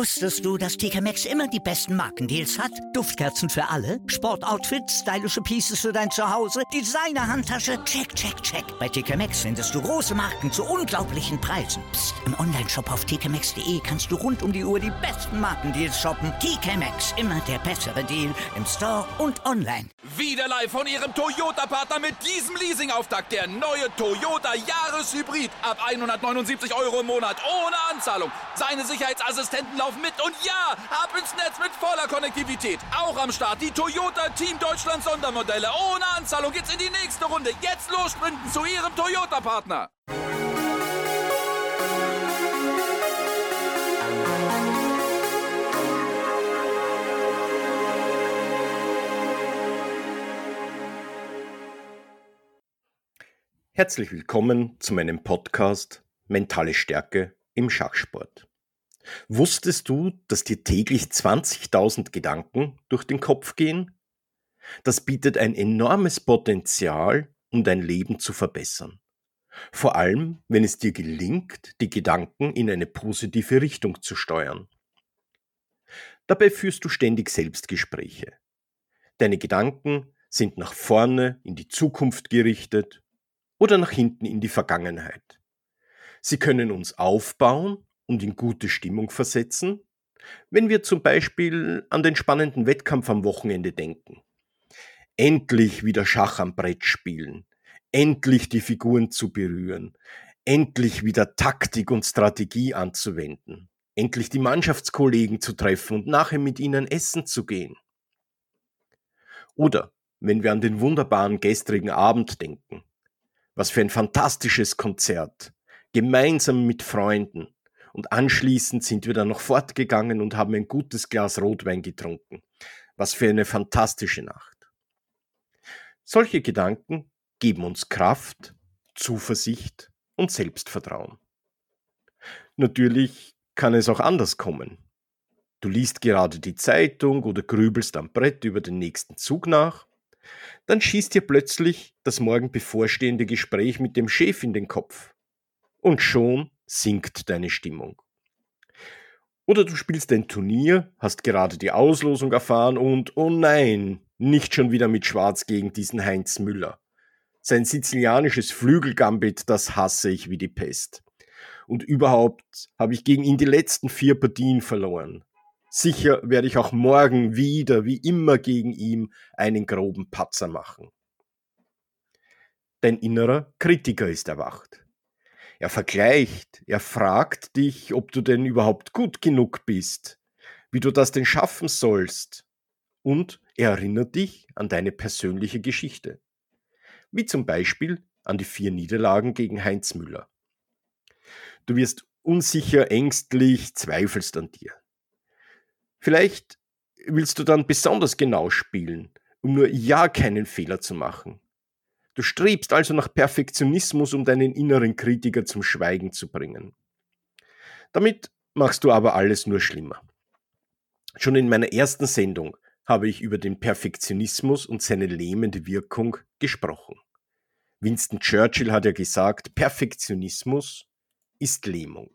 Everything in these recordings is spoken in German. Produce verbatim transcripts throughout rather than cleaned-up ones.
Wusstest du, dass T K Maxx immer die besten Markendeals hat? Duftkerzen für alle, Sportoutfits, stylische Pieces für dein Zuhause, Designer-Handtasche, check, check, check. Bei T K Maxx findest du große Marken zu unglaublichen Preisen. Psst. Im Onlineshop auf t k maxx punkt d e kannst du rund um die Uhr die besten Markendeals shoppen. T K Maxx, immer der bessere Deal im Store und online. Wieder live von Ihrem Toyota-Partner mit diesem Leasing-Auftakt. Der neue Toyota Jahreshybrid. Ab hundertneunundsiebzig Euro im Monat ohne Anzahlung. Seine Sicherheitsassistenten laufen mit und ja, ab ins Netz mit voller Konnektivität. Auch am Start die Toyota Team Deutschland Sondermodelle. Ohne Anzahlung geht's in die nächste Runde. Jetzt los sprinten zu Ihrem Toyota-Partner. Herzlich willkommen zu meinem Podcast Mentale Stärke im Schachsport. Wusstest du, dass dir täglich zwanzigtausend Gedanken durch den Kopf gehen? Das bietet ein enormes Potenzial, um dein Leben zu verbessern. Vor allem, wenn es dir gelingt, die Gedanken in eine positive Richtung zu steuern. Dabei führst du ständig Selbstgespräche. Deine Gedanken sind nach vorne in die Zukunft gerichtet oder nach hinten in die Vergangenheit. Sie können uns aufbauen und in gute Stimmung versetzen, wenn wir zum Beispiel an den spannenden Wettkampf am Wochenende denken. Endlich wieder Schach am Brett spielen, endlich die Figuren zu berühren, endlich wieder Taktik und Strategie anzuwenden, endlich die Mannschaftskollegen zu treffen und nachher mit ihnen essen zu gehen. Oder wenn wir an den wunderbaren gestrigen Abend denken. Was für ein fantastisches Konzert, gemeinsam mit Freunden. Und anschließend sind wir dann noch fortgegangen und haben ein gutes Glas Rotwein getrunken. Was für eine fantastische Nacht. Solche Gedanken geben uns Kraft, Zuversicht und Selbstvertrauen. Natürlich kann es auch anders kommen. Du liest gerade die Zeitung oder grübelst am Brett über den nächsten Zug nach. Dann schießt dir plötzlich das morgen bevorstehende Gespräch mit dem Chef in den Kopf. Und schon sinkt deine Stimmung. Oder du spielst ein Turnier, hast gerade die Auslosung erfahren und, oh nein, nicht schon wieder mit Schwarz gegen diesen Heinz Müller. Sein sizilianisches Flügelgambit, das hasse ich wie die Pest. Und überhaupt habe ich gegen ihn die letzten vier Partien verloren. Sicher werde ich auch morgen wieder, wie immer, gegen ihn einen groben Patzer machen. Dein innerer Kritiker ist erwacht. Er vergleicht, er fragt dich, ob du denn überhaupt gut genug bist, wie du das denn schaffen sollst. Und er erinnert dich an deine persönliche Geschichte. Wie zum Beispiel an die vier Niederlagen gegen Heinz Müller. Du wirst unsicher, ängstlich, zweifelst an dir. Vielleicht willst du dann besonders genau spielen, um nur ja keinen Fehler zu machen. Du strebst also nach Perfektionismus, um deinen inneren Kritiker zum Schweigen zu bringen. Damit machst du aber alles nur schlimmer. Schon in meiner ersten Sendung habe ich über den Perfektionismus und seine lähmende Wirkung gesprochen. Winston Churchill hat ja gesagt, Perfektionismus ist Lähmung.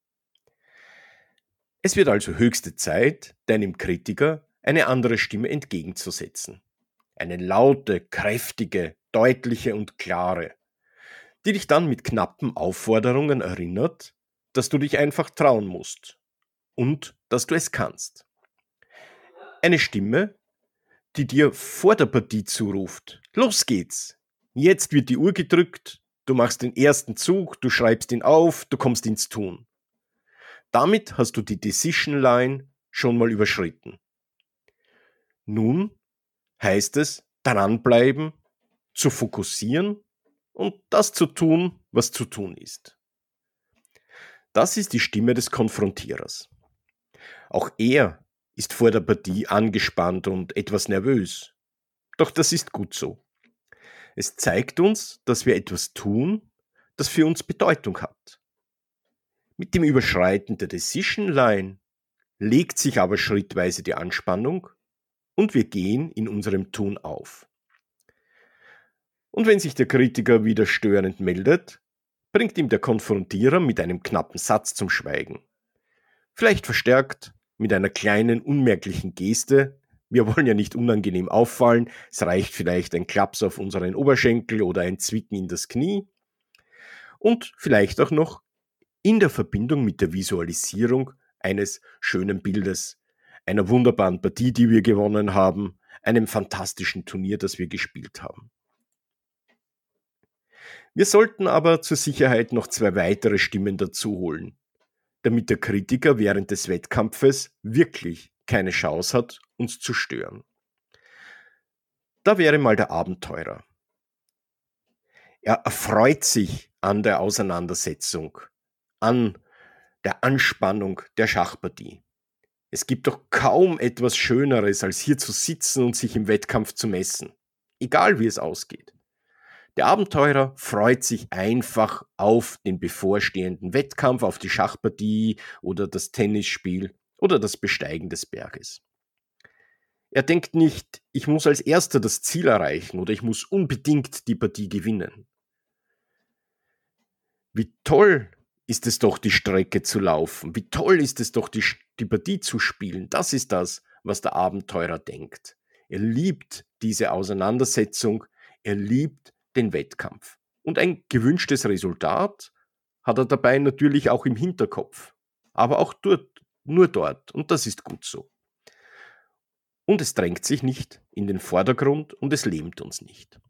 Es wird also höchste Zeit, deinem Kritiker eine andere Stimme entgegenzusetzen. Eine laute, kräftige, deutliche und klare, die dich dann mit knappen Aufforderungen erinnert, dass du dich einfach trauen musst und dass du es kannst. Eine Stimme, die dir vor der Partie zuruft, los geht's, jetzt wird die Uhr gedrückt, du machst den ersten Zug, du schreibst ihn auf, du kommst ins Tun. Damit hast du die Decision Line schon mal überschritten. Nun heißt es, dranbleiben, zu fokussieren und das zu tun, was zu tun ist. Das ist die Stimme des Konfrontierers. Auch er ist vor der Partie angespannt und etwas nervös. Doch das ist gut so. Es zeigt uns, dass wir etwas tun, das für uns Bedeutung hat. Mit dem Überschreiten der Decision Line legt sich aber schrittweise die Anspannung und wir gehen in unserem Tun auf. Und wenn sich der Kritiker wieder störend meldet, bringt ihm der Konfrontierer mit einem knappen Satz zum Schweigen. vielleicht verstärkt mit einer kleinen, unmerklichen Geste. Wir wollen ja nicht unangenehm auffallen, es reicht vielleicht ein Klaps auf unseren Oberschenkel oder ein Zwicken in das Knie. Und vielleicht auch noch in der Verbindung mit der Visualisierung eines schönen Bildes, einer wunderbaren Partie, die wir gewonnen haben, einem fantastischen Turnier, das wir gespielt haben. Wir sollten aber zur Sicherheit noch zwei weitere Stimmen dazu holen, damit der Kritiker während des Wettkampfes wirklich keine Chance hat, uns zu stören. Da wäre mal der Abenteurer. Er erfreut sich an der Auseinandersetzung, an der Anspannung der Schachpartie. Es gibt doch kaum etwas Schöneres, als hier zu sitzen und sich im Wettkampf zu messen, egal wie es ausgeht. Der Abenteurer freut sich einfach auf den bevorstehenden Wettkampf, auf die Schachpartie oder das Tennisspiel oder das Besteigen des Berges. Er denkt nicht, ich muss als Erster das Ziel erreichen oder ich muss unbedingt die Partie gewinnen. Wie toll ist es doch, die Strecke zu laufen. Wie toll ist es doch, die, die Partie zu spielen. Das ist das, was der Abenteurer denkt. Er liebt diese Auseinandersetzung. Er liebt den Wettkampf. Und ein gewünschtes Resultat hat er dabei natürlich auch im Hinterkopf. Aber auch dort, nur dort. Und das ist gut so. Und es drängt sich nicht in den Vordergrund und es lähmt uns nicht.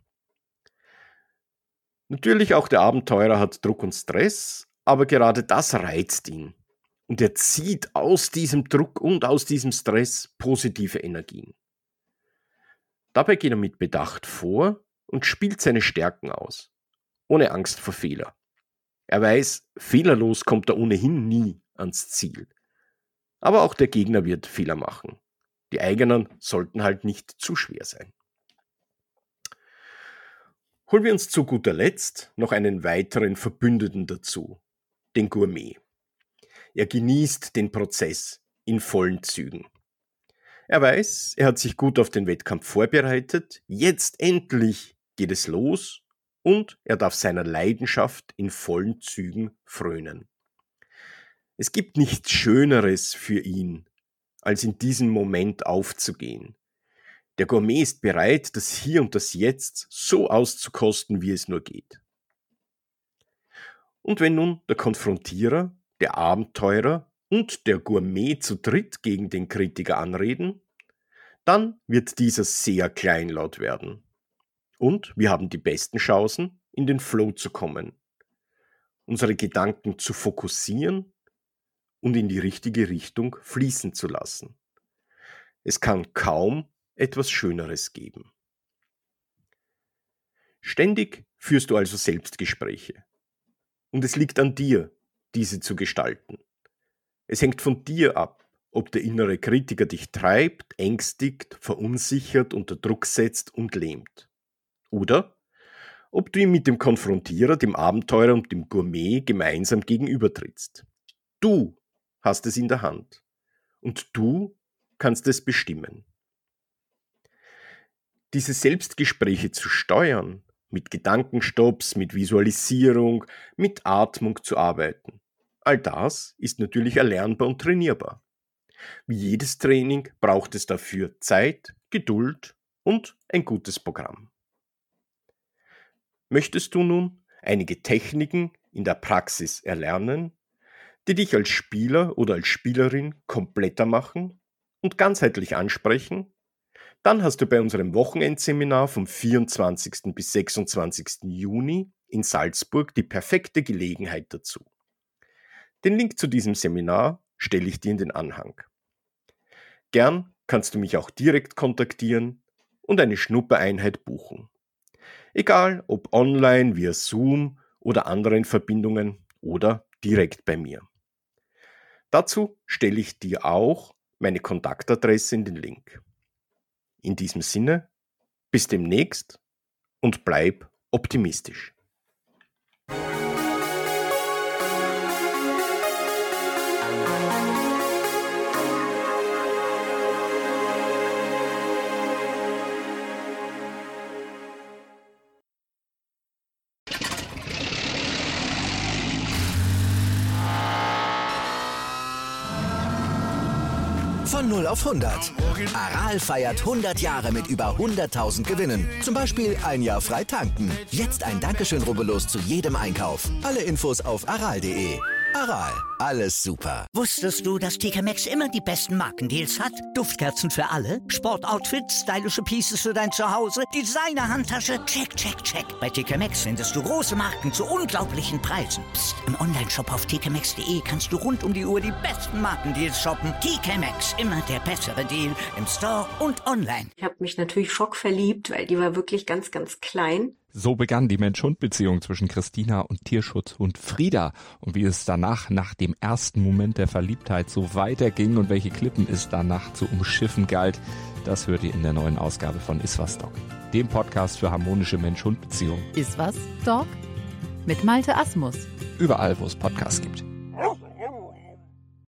Natürlich auch der Abenteurer hat Druck und Stress, aber gerade das reizt ihn. Und er zieht aus diesem Druck und aus diesem Stress positive Energien. Dabei geht er mit Bedacht vor und spielt seine Stärken aus, ohne Angst vor Fehler. Er weiß, fehlerlos kommt er ohnehin nie ans Ziel. Aber auch der Gegner wird Fehler machen. Die eigenen sollten halt nicht zu schwer sein. Holen wir uns zu guter Letzt noch einen weiteren Verbündeten dazu, den Gourmet. Er genießt den Prozess in vollen Zügen. Er weiß, er hat sich gut auf den Wettkampf vorbereitet, jetzt endlich geht es los und er darf seiner Leidenschaft in vollen Zügen frönen. Es gibt nichts Schöneres für ihn, als in diesem Moment aufzugehen. Der Gourmet ist bereit, das Hier und das Jetzt so auszukosten, wie es nur geht. Und wenn nun der Konfrontierer, der Abenteurer und der Gourmet zu dritt gegen den Kritiker anreden, dann wird dieser sehr kleinlaut werden. Und wir haben die besten Chancen, in den Flow zu kommen, unsere Gedanken zu fokussieren und in die richtige Richtung fließen zu lassen. Es kann kaum etwas Schöneres geben. Ständig führst du also Selbstgespräche. Und es liegt an dir, diese zu gestalten. Es hängt von dir ab, ob der innere Kritiker dich treibt, ängstigt, verunsichert, unter Druck setzt und lähmt. Oder ob du ihm mit dem Konfrontierer, dem Abenteurer und dem Gourmet gemeinsam gegenübertrittst. Du hast es in der Hand. Und du kannst es bestimmen. Diese Selbstgespräche zu steuern, mit Gedankenstopps, mit Visualisierung, mit Atmung zu arbeiten, all das ist natürlich erlernbar und trainierbar. Wie jedes Training braucht es dafür Zeit, Geduld und ein gutes Programm. Möchtest du nun einige Techniken in der Praxis erlernen, die dich als Spieler oder als Spielerin kompletter machen und ganzheitlich ansprechen? Dann hast du bei unserem Wochenendseminar vom vierundzwanzigsten bis sechsundzwanzigsten Juni in Salzburg die perfekte Gelegenheit dazu. Den Link zu diesem Seminar stelle ich dir in den Anhang. Gern kannst du mich auch direkt kontaktieren und eine Schnuppereinheit buchen. Egal ob online, via Zoom oder anderen Verbindungen oder direkt bei mir. Dazu stelle ich dir auch meine Kontaktadresse in den Link. In diesem Sinne, bis demnächst und bleib optimistisch. Von null auf hundert. Aral feiert hundert Jahre mit über hunderttausend Gewinnen. Zum Beispiel ein Jahr frei tanken. Jetzt ein Dankeschön, rubbellos zu jedem Einkauf. Alle Infos auf aral punkt de. Aral, alles super. Wusstest du, dass T K Maxx immer die besten Markendeals hat? Duftkerzen für alle, Sportoutfits, stylische Pieces für dein Zuhause, Designer-Handtasche, check, check, check. Bei T K Maxx findest du große Marken zu unglaublichen Preisen. Psst. Im Onlineshop auf t k maxx punkt de kannst du rund um die Uhr die besten Markendeals shoppen. T K Maxx, immer der bessere Deal im Store und online. Ich habe mich natürlich schockverliebt, weil die war wirklich ganz, ganz klein. So begann die Mensch-Hund-Beziehung zwischen Christina und Tierschutzhund Frieda. Und wie es danach, nach dem ersten Moment der Verliebtheit, so weiterging und welche Klippen es danach zu umschiffen galt, das hört ihr in der neuen Ausgabe von Iswas Dog, dem Podcast für harmonische Mensch-Hund-Beziehungen. Iswas Dog? Mit Malte Asmus. Überall, wo es Podcasts gibt.